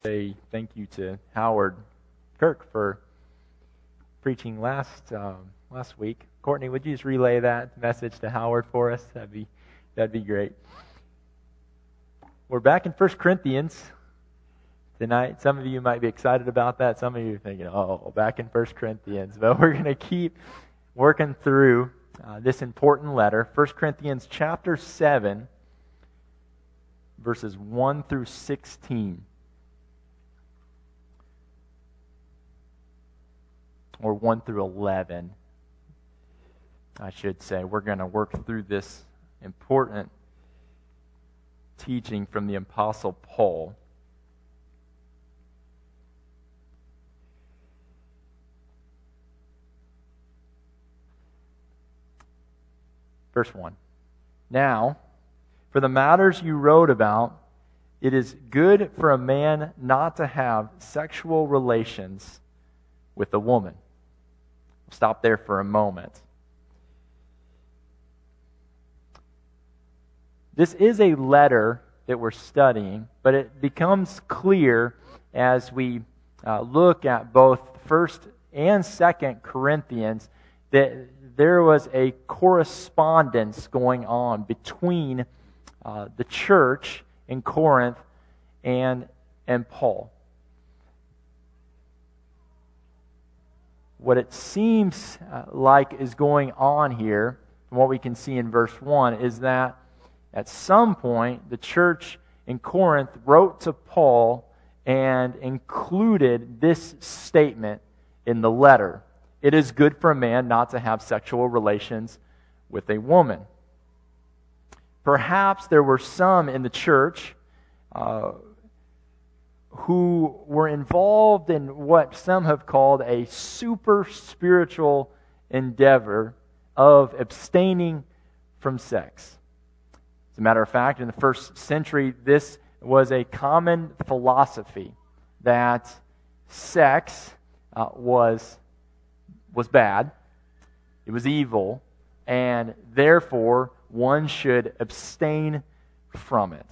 Say thank you to Howard Kirk for preaching last week. Courtney, would you just relay that message to Howard for us? That'd be great. We're back in 1 Corinthians tonight. Some of you might be excited about that. Some of you are thinking, oh, back in 1 Corinthians. But we're going to keep working through this important letter. 1 Corinthians chapter 7, verses 1 through 16. Or 1 through 11, I should say. We're going to work through this important teaching from the Apostle Paul. Verse 1. Now, for the matters you wrote about, it is good for a man not to have sexual relations with a woman. Stop there for a moment. This is a letter that we're studying, but it becomes clear as we look at both 1st and 2nd Corinthians that there was a correspondence going on between the church in Corinth and Paul. What it seems like is going on here, from what we can see in verse 1, is that at some point the church in Corinth wrote to Paul and included this statement in the letter. It is good for a man not to have sexual relations with a woman. Perhaps there were some in the church who were involved in what some have called a super spiritual endeavor of abstaining from sex. As a matter of fact, in the first century, this was a common philosophy that sex was bad, it was evil, and therefore one should abstain from it.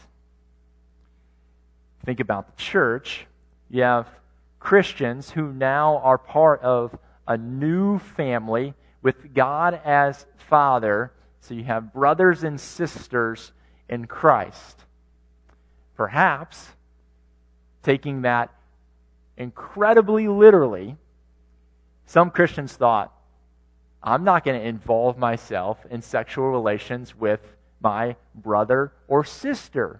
Think about the church. You have Christians who now are part of a new family with God as Father. So you have brothers and sisters in Christ. Perhaps, taking that incredibly literally, some Christians thought, I'm not going to involve myself in sexual relations with my brother or sister.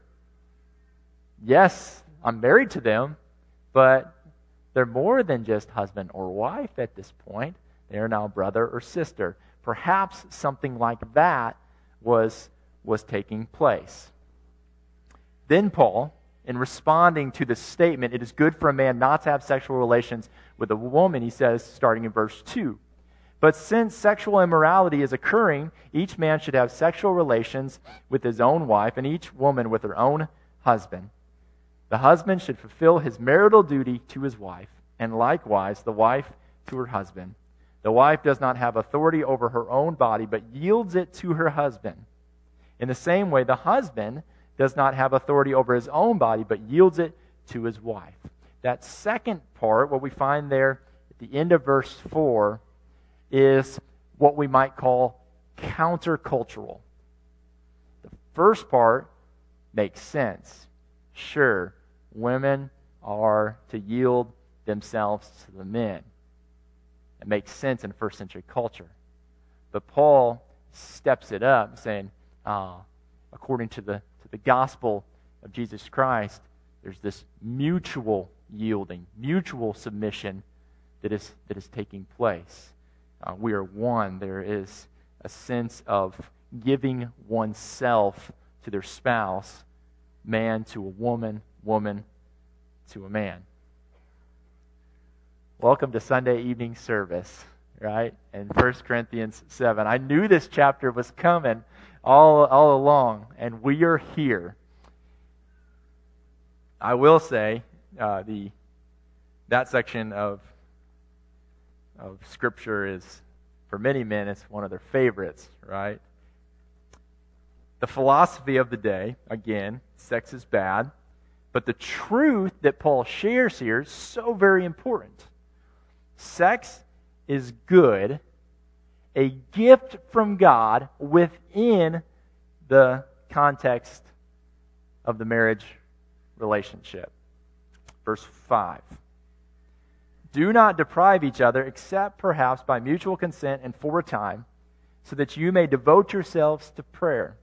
Yes, I'm married to them, but they're more than just husband or wife at this point. They are now brother or sister. Perhaps something like that was taking place. Then Paul, in responding to the statement, it is good for a man not to have sexual relations with a woman, he says, starting in verse 2, but since sexual immorality is occurring, each man should have sexual relations with his own wife, and each woman with her own husband. The husband should fulfill his marital duty to his wife, and likewise the wife to her husband. The wife does not have authority over her own body, but yields it to her husband. In the same way, the husband does not have authority over his own body, but yields it to his wife. That second part, what we find there at the end of verse 4, is what we might call countercultural. The first part makes sense. Sure, women are to yield themselves to the men. It makes sense in first century culture. But Paul steps it up, saying, according to the gospel of Jesus Christ, there's this mutual yielding, mutual submission that is taking place. We are one. There is a sense of giving oneself to their spouse, man to a woman, woman to a man. Welcome to Sunday evening service, right? In 1 Corinthians 7. I knew this chapter was coming all along, and we are here. I will say that section of Scripture is, for many men, it's one of their favorites, right? The philosophy of the day, again, sex is bad. But the truth that Paul shares here is so very important. Sex is good, a gift from God within the context of the marriage relationship. Verse 5. Do not deprive each other, except perhaps by mutual consent and for a time, so that you may devote yourselves to prayer.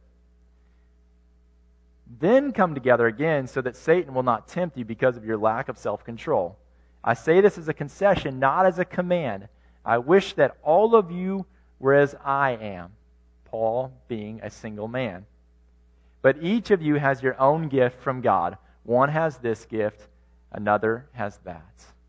Then come together again, so that Satan will not tempt you because of your lack of self-control. I say this as a concession, not as a command. I wish that all of you were as I am, Paul being a single man. But each of you has your own gift from God. One has this gift, another has that.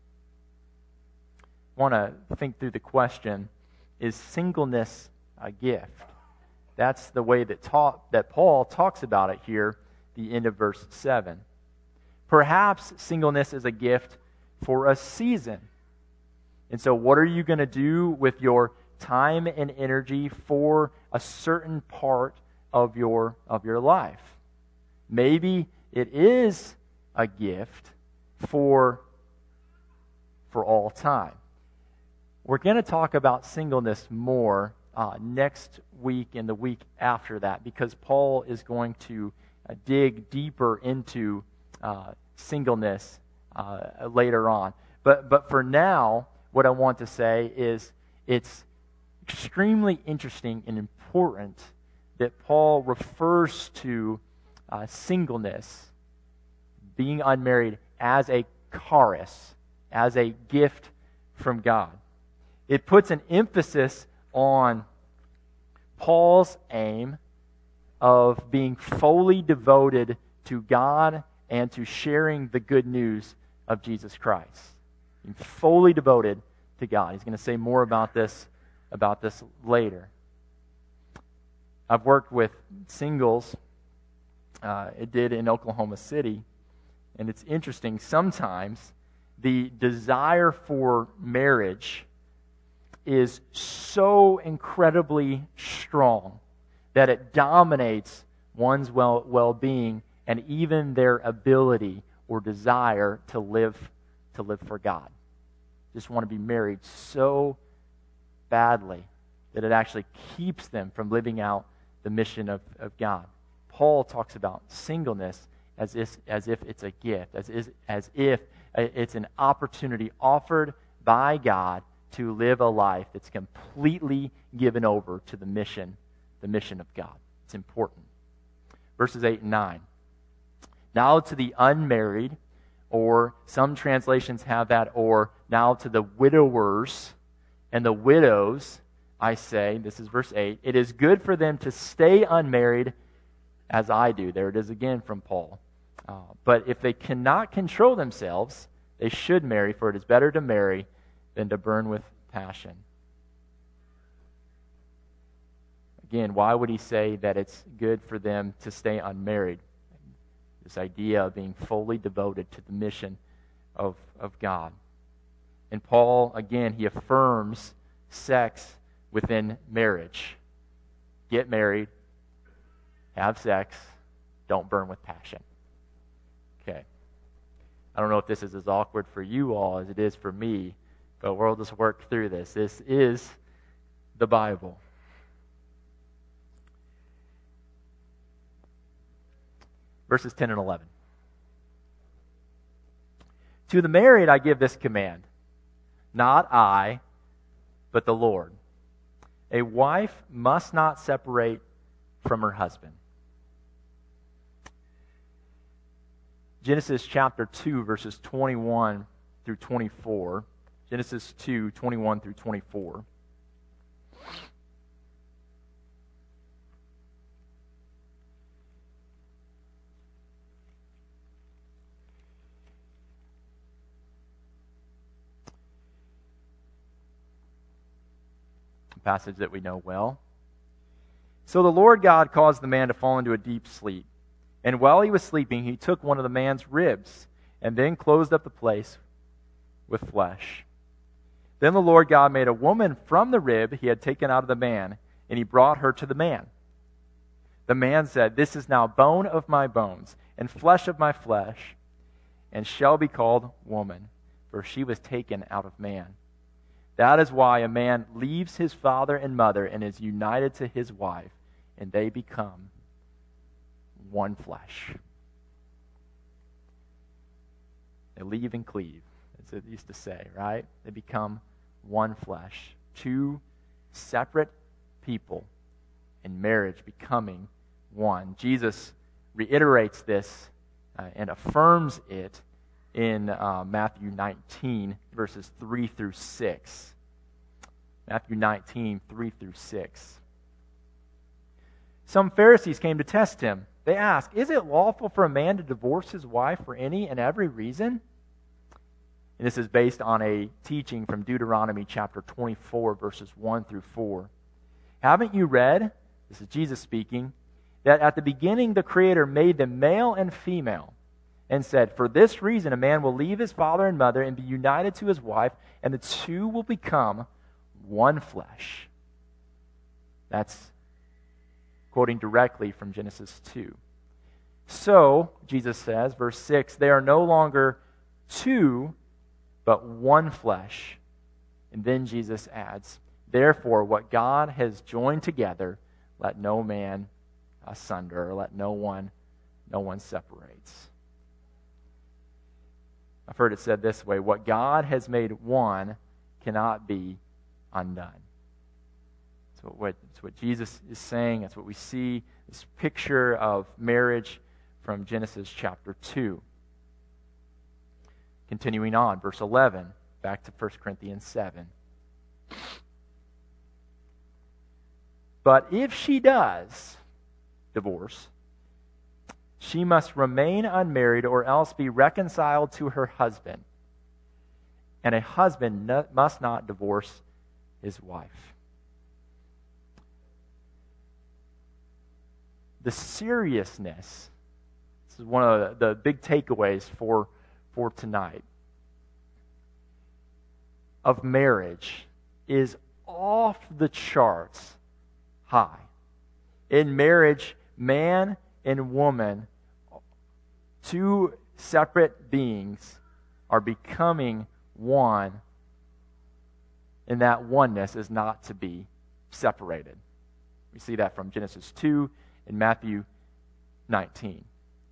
I want to think through the question, is singleness a gift? That's the way that Paul talks about it here, the end of verse 7. Perhaps singleness is a gift for a season. And so what are you going to do with your time and energy for a certain part of your life? Maybe it is a gift for all time. We're going to talk about singleness more next week and the week after that, because Paul is going to dig deeper into singleness later on. But for now, what I want to say is it's extremely interesting and important that Paul refers to singleness, being unmarried, as a charis, as a gift from God. It puts an emphasis on Paul's aim of being fully devoted to God and to sharing the good news of Jesus Christ. Being fully devoted to God. He's going to say more about this later. I've worked with singles. It did in Oklahoma City. And it's interesting, sometimes the desire for marriage is so incredibly strong that it dominates one's well-being and even their ability or desire to live for God. Just want to be married so badly that it actually keeps them from living out the mission of God. Paul talks about singleness as if it's a gift, as if it's an opportunity offered by God to live a life that's completely given over to the mission of God. It's important. Verses 8 and 9. Now to the unmarried, or some translations have that, or now to the widowers and the widows, I say, this is verse 8, it is good for them to stay unmarried as I do. There it is again from Paul. But if they cannot control themselves, they should marry, for it is better to marry than to burn with passion. Again, why would he say that it's good for them to stay unmarried? This idea of being fully devoted to the mission of God. And Paul, again, he affirms sex within marriage. Get married, have sex, don't burn with passion. Okay. I don't know if this is as awkward for you all as it is for me, but we'll just work through this. This is the Bible. Verses 10 and 11. To the married I give this command, not I, but the Lord. A wife must not separate from her husband. Genesis chapter 2, verses 21 through 24. Genesis 2, 21 through 24. A passage that we know well. So the Lord God caused the man to fall into a deep sleep. And while he was sleeping, he took one of the man's ribs and then closed up the place with flesh. Then the Lord God made a woman from the rib he had taken out of the man, and he brought her to the man. The man said, "This is now bone of my bones and flesh of my flesh. and shall be called woman, for she was taken out of man. That is why a man leaves his father and mother and is united to his wife, and they become one flesh. They leave and cleave, as it used to say, right? They become one flesh. Two separate people in marriage becoming one. Jesus reiterates this and affirms it in Matthew 19, verses 3 through 6. Matthew 19, 3 through 6. Some Pharisees came to test him. They asked, "Is it lawful for a man to divorce his wife for any and every reason?" And this is based on a teaching from Deuteronomy chapter 24, verses 1 through 4. "Haven't you read," this is Jesus speaking, "that at the beginning the Creator made them male and female, and said, 'For this reason a man will leave his father and mother and be united to his wife, and the two will become one flesh.'" That's quoting directly from Genesis 2. "So," Jesus says, verse 6, "they are no longer two, but one flesh." And then Jesus adds, "Therefore, what God has joined together, let no man asunder," or let no one separates. I've heard it said this way: what God has made one cannot be undone. It's what Jesus is saying. That's what we see, this picture of marriage from Genesis chapter 2. Continuing on, verse 11, back to 1 Corinthians 7. "But if she does divorce, she must remain unmarried or else be reconciled to her husband. And a husband must not divorce his wife." The seriousness, this is one of the big takeaways for tonight, of marriage is off the charts high. In marriage, man and woman, two separate beings, are becoming one, and that oneness is not to be separated. We see that from Genesis 2 and Matthew 19.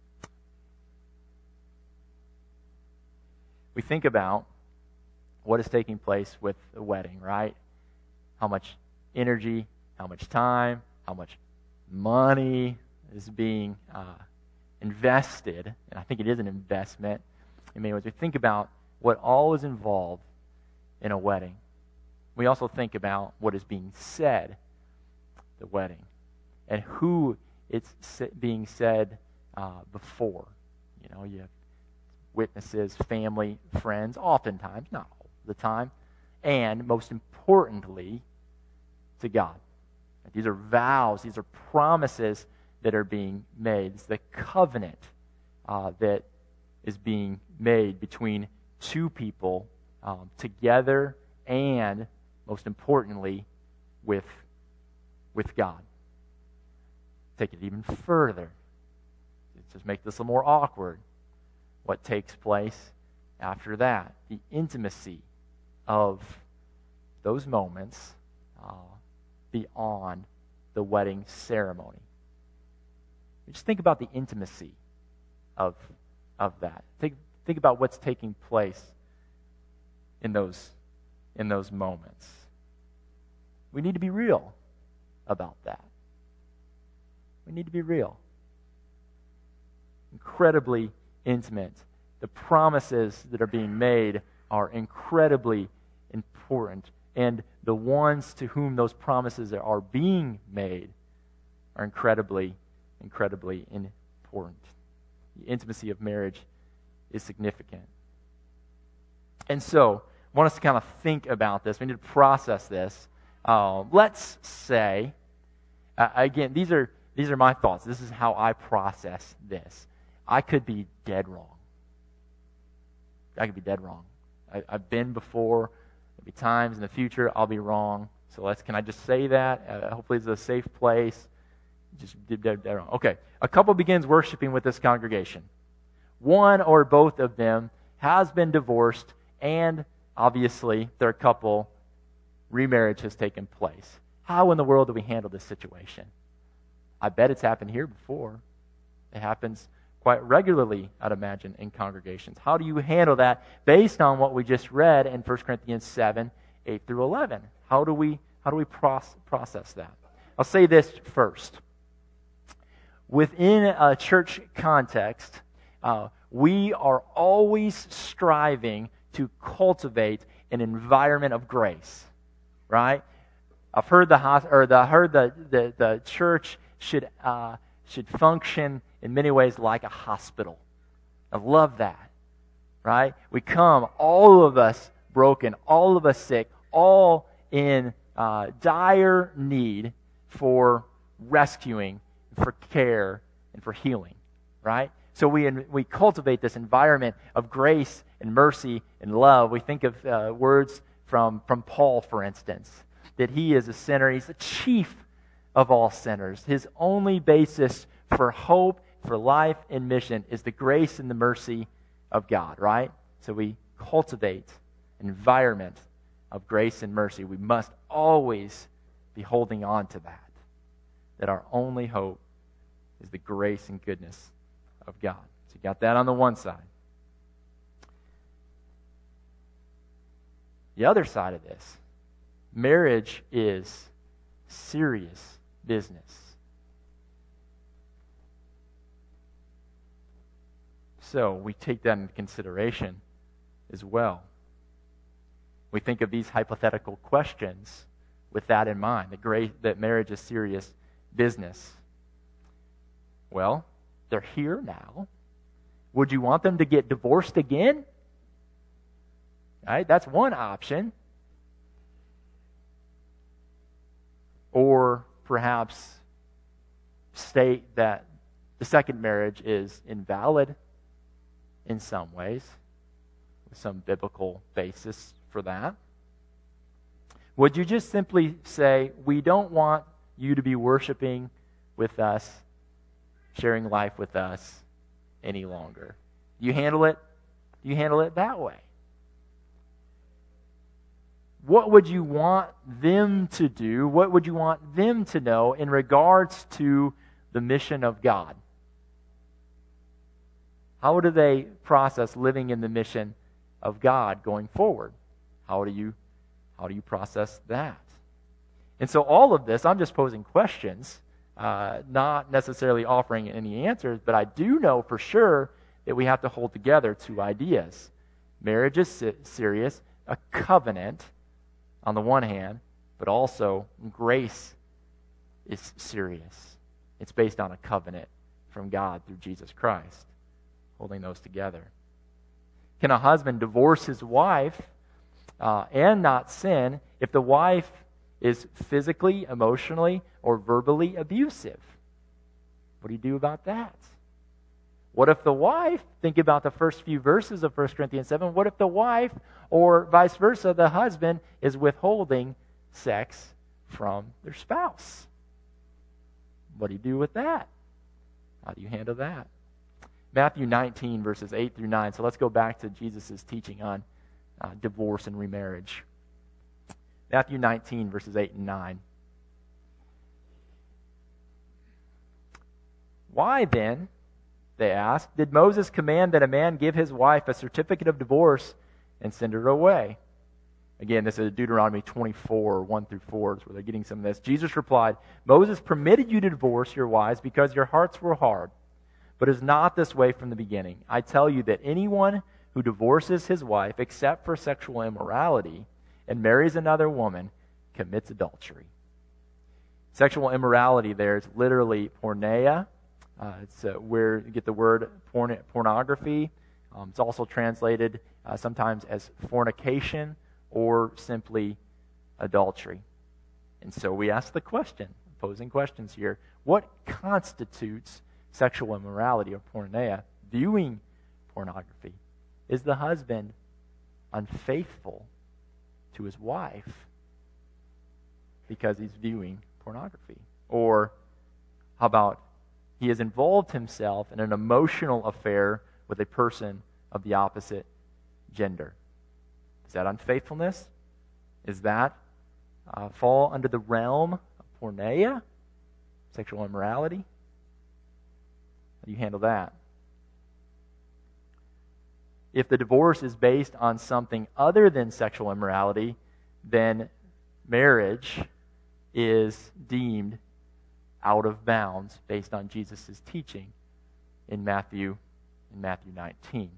We think about what is taking place with the wedding, right? How much energy, how much time, how much money is being invested, and I think it is an investment in many ways. We think about what all is involved in a wedding. We also think about what is being said at the wedding and who it's being said before. You have witnesses, family, friends, oftentimes, not all the time, and most importantly, to God. These are vows, these are promises that are being made. It's the covenant that is being made between two people together and, most importantly, with God. Take it even further. Just make this a little more awkward. What takes place after that? The intimacy of those moments beyond the wedding ceremony. Just think about the intimacy of that. Think about what's taking place in those moments. We need to be real about that. We need to be real. Incredibly intimate. The promises that are being made are incredibly important. And the ones to whom those promises are being made are incredibly, incredibly important. The intimacy of marriage is significant. And so, I want us to kind of think about this. We need to process this. Let's say, again, these are my thoughts. This is how I process this. I could be dead wrong. I've been before. There'll be times in the future I'll be wrong. So can I just say that? Hopefully it's a safe place. Just dead wrong. Okay. A couple begins worshiping with this congregation. one or both of them has been divorced, and obviously their couple remarriage has taken place. How in the world do we handle this situation? I bet it's happened here before. It happens quite regularly, I'd imagine, in congregations. How do you handle that based on what we just read in 1 Corinthians 7, 8 through 11? How do we process that? I'll say this first. Within a church context, we are always striving to cultivate an environment of grace, right? I've heard the church should function in many ways like a hospital. I love that, right? We come, all of us broken, all of us sick, all in dire need for rescuing, for care, and for healing, right? So we cultivate this environment of grace and mercy and love. We think of words from Paul, for instance, that he is a sinner. He's the chief of all sinners. His only basis for hope, for life, and mission is the grace and the mercy of God, right? So we cultivate an environment of grace and mercy. We must always be holding on to that our only hope is the grace and goodness of God. So you got that on the one side. The other side of this, marriage is serious business. So we take that into consideration as well. We think of these hypothetical questions with that in mind, that marriage is serious business. Well, they're here now. Would you want them to get divorced again? Right? That's one option. Or perhaps state that the second marriage is invalid in some ways, with some biblical basis for that. Would you just simply say, we don't want you to be worshiping with us, sharing life with us any longer? You handle it that way. What would you want them to do? What would you want them to know in regards to the mission of God? How do they process living in the mission of God going forward? How do you process that? And so all of this, I'm just posing questions, not necessarily offering any answers, but I do know for sure that we have to hold together two ideas. Marriage is serious, a covenant on the one hand, but also grace is serious. It's based on a covenant from God through Jesus Christ, holding those together. Can a husband divorce his wife and not sin if the wife is physically, emotionally, or verbally abusive? What do you do about that? What if the wife, think about the first few verses of 1 Corinthians 7, what if the wife, or vice versa, the husband is withholding sex from their spouse? What do you do with that? How do you handle that? Matthew 19, verses 8 through 9. So let's go back to Jesus' teaching on divorce and remarriage. Matthew 19, verses 8 and 9. Why then, they asked, did Moses command that a man give his wife a certificate of divorce and send her away? Again, this is Deuteronomy 24, 1 through 4, is where they're getting some of this. Jesus replied, Moses permitted you to divorce your wives because your hearts were hard, but is not this way from the beginning. I tell you that anyone who divorces his wife except for sexual immorality and marries another woman commits adultery. Sexual immorality there is literally porneia. It's where you get the word pornography. It's also translated sometimes as fornication or simply adultery. And so we ask the question, posing questions here, what constitutes sexual immorality or porneia? Viewing pornography. Is the husband unfaithful to his wife because he's viewing pornography? Or how about he has involved himself in an emotional affair with a person of the opposite gender. Is that unfaithfulness? Is that fall under the realm of porneia, sexual immorality? How do you handle that? If the divorce is based on something other than sexual immorality, then marriage is deemed out of bounds based on Jesus' teaching in Matthew 19.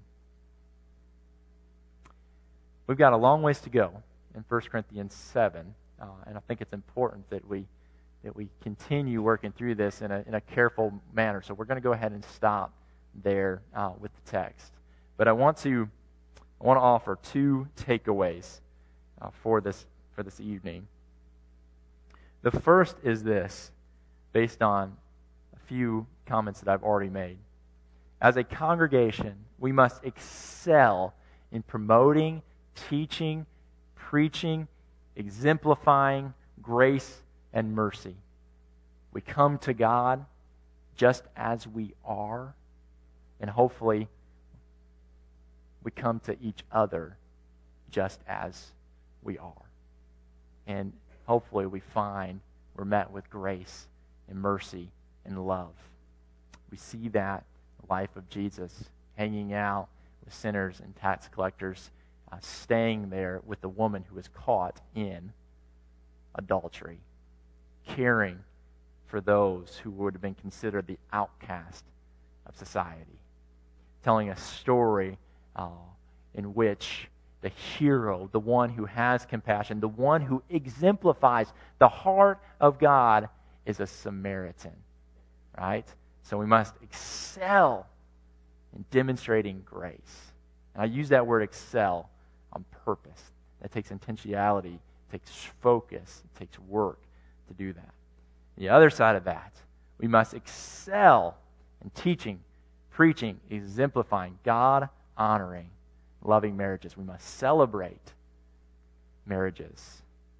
We've got a long ways to go in 1 Corinthians 7, and I think it's important that we continue working through this in a careful manner. So we're going to go ahead and stop there with the text. But I want to offer two takeaways for this evening. The first is this, based on a few comments that I've already made. As a congregation, we must excel in promoting, teaching, preaching, exemplifying grace and mercy. We come to God just as we are, and hopefully we come to each other just as we are. And hopefully we're met with grace and mercy and love. We see that in the life of Jesus, hanging out with sinners and tax collectors, staying there with the woman who was caught in adultery, caring for those who would have been considered the outcast of society, telling a story in which the hero, the one who has compassion, the one who exemplifies the heart of God, is a Samaritan, right? So we must excel in demonstrating grace. And I use that word excel on purpose. That takes intentionality, it takes focus, it takes work to do that. The other side of that, we must excel in teaching, preaching, exemplifying, God-honoring, loving marriages. We must celebrate marriages.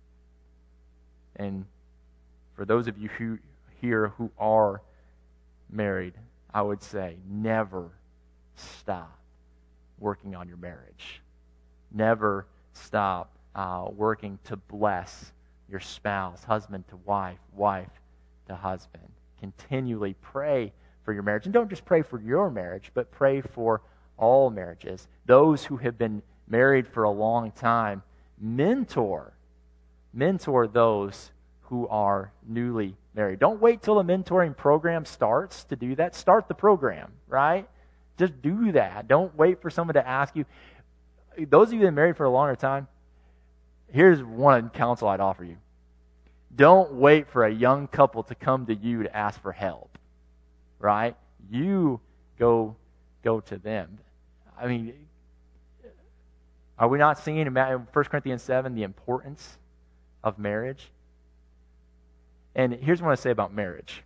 And for those of you who are married, I would say never stop working on your marriage. Never stop working to bless your spouse, husband to wife, wife to husband. Continually pray for your marriage. And don't just pray for your marriage, but pray for all marriages. Those who have been married for a long time, mentor those who are newly married. Don't wait till the mentoring program starts to do that. Start the program, right? Just do that. Don't wait for someone to ask you. Those of you that have been married for a longer time, here's one counsel I'd offer you. Don't wait for a young couple to come to you to ask for help, right? You go to them. I mean, are we not seeing in 1 Corinthians 7 the importance of marriage? And here's what I say about marriage.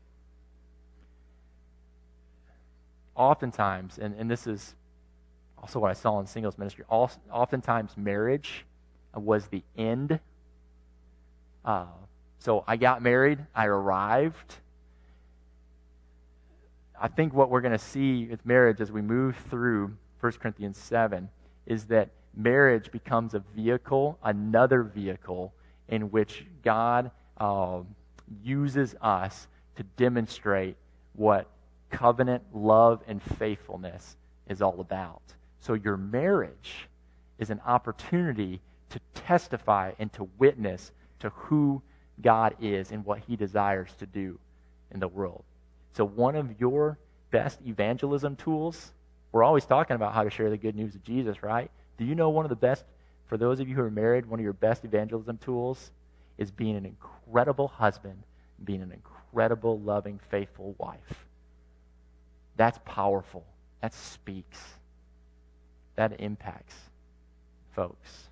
Oftentimes, and this is also what I saw in singles ministry, oftentimes marriage was the end. So I got married, I arrived. I think what we're going to see with marriage as we move through 1 Corinthians 7 is that marriage becomes a vehicle, another vehicle, in which God uses us to demonstrate what covenant love and faithfulness is all about. So your marriage is an opportunity to testify and to witness to who God is and what He desires to do in the world. So one of your best evangelism tools, we're always talking about how to share the good news of Jesus, right? Do you know one of the best, for those of you who are married, one of your best evangelism tools is being an incredible husband, being an incredible, loving, faithful wife. That's powerful. That speaks. That impacts folks.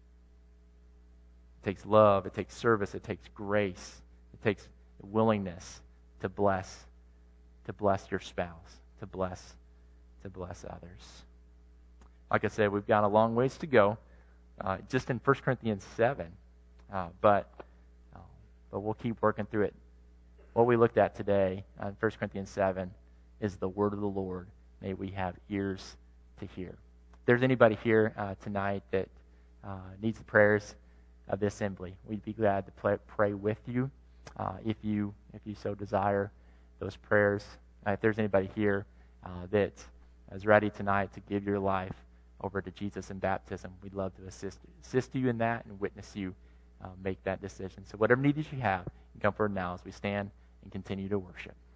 It takes love, it takes service, it takes grace, it takes willingness to bless your spouse, to bless others. Like I said, we've got a long ways to go, just in 1 Corinthians 7, but we'll keep working through it. What we looked at today in 1 Corinthians 7 is the word of the Lord may we have ears to hear. If there's anybody here tonight that needs the prayers of the assembly, we'd be glad to pray with you if you so desire those prayers. If there's anybody here that is ready tonight to give your life over to Jesus in baptism, we'd love to assist you in that and witness you make that decision. So whatever need that you have, you come forward now as we stand and continue to worship.